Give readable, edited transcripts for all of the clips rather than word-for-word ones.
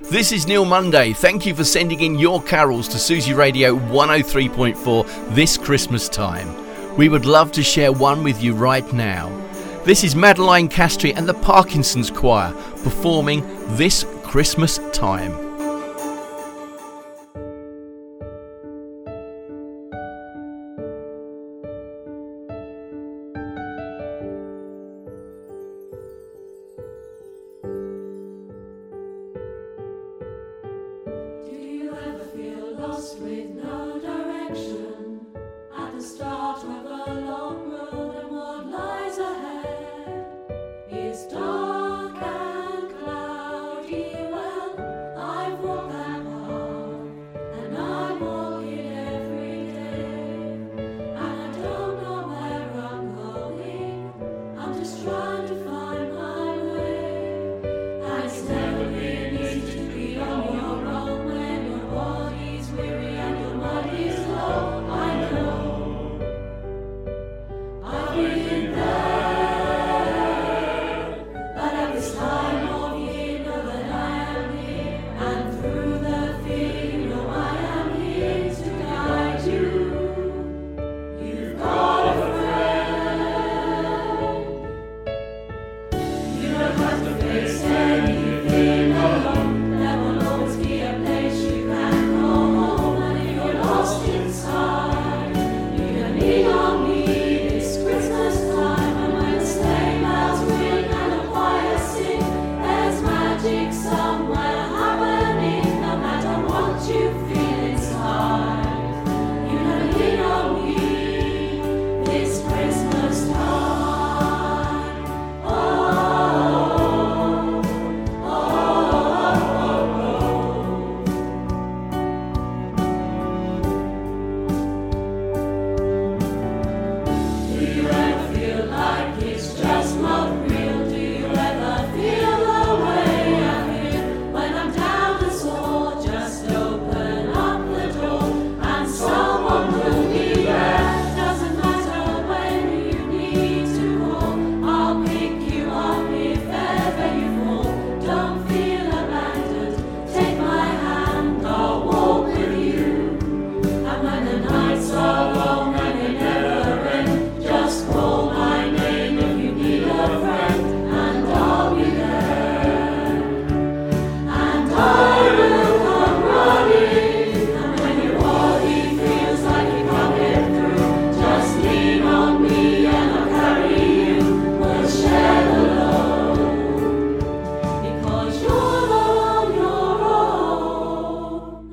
This is Neil Monday. Thank you for sending in your carols to Susie Radio 103.4 this Christmas time. We would love to share one with you right now. This is Madeline Castry and the Parkinson's Choir performing This Christmas Time. With no direction at the start of a long road, and what lies ahead is dark and cloudy. Well, I've walked that path and I walk it every day, and I don't know where I'm going. I'm just trying to find my way, and it's never been easy to be on your own when your body's weary and your mind is low. I know I've been there, but at this time of year, know that I am here, and through the fear, you know I am here to guide you. You've got a friend. You don't have to face anything alone. There will always be a place you can call home, and if you're lost inside, you can lean on me this Christmas time. And when the sleigh bells ring and the choir sing, there's magic somewhere happening. No matter what you feel inside, you can lean on me this Christmas time. Oh, oh, oh, oh, Do you ever feel like it's just not real? Do you ever feel the way I feel when I'm down and sore? Just open up the door and someone will be there. Doesn't matter when you need to call, I'll pick you up if ever you fall. Don't feel abandoned, take my hand, I'll walk with you. And when the nights are long and they never end, just call my name if you need a friend, and I'll be there. And I will come running, and when your body feels like you can't get through, just lean on me and I'll carry you. We'll share the load, because you're on your own.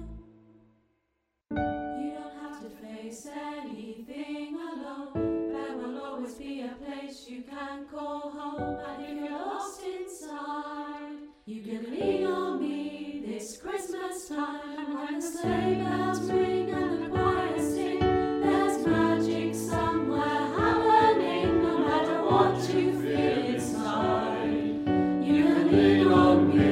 You don't have to face anything alone. There will always be a place you can call home, and if you're lost inside, you can lean on me this Christmas time. And when the sleigh bells ring and the choir sing, there's magic somewhere happening. No matter what you feel inside, you can lean on me.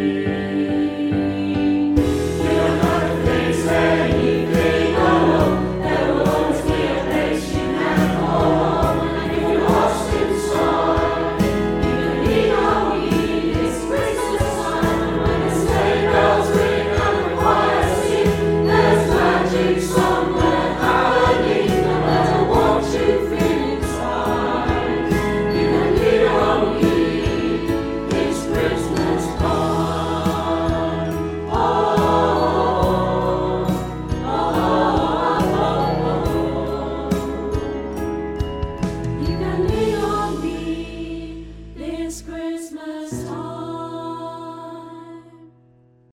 You don't have to face anything alone. There will always be a place you can call home, and if you're lost inside, you can lean on me this Christmas time. And when the sleigh bells ring and the choir sing, there's magic somewhere happening. No matter what you feel inside, you can lean on me this Christmas time. Oh, oh, oh, oh. You can lean on me this Christmas time.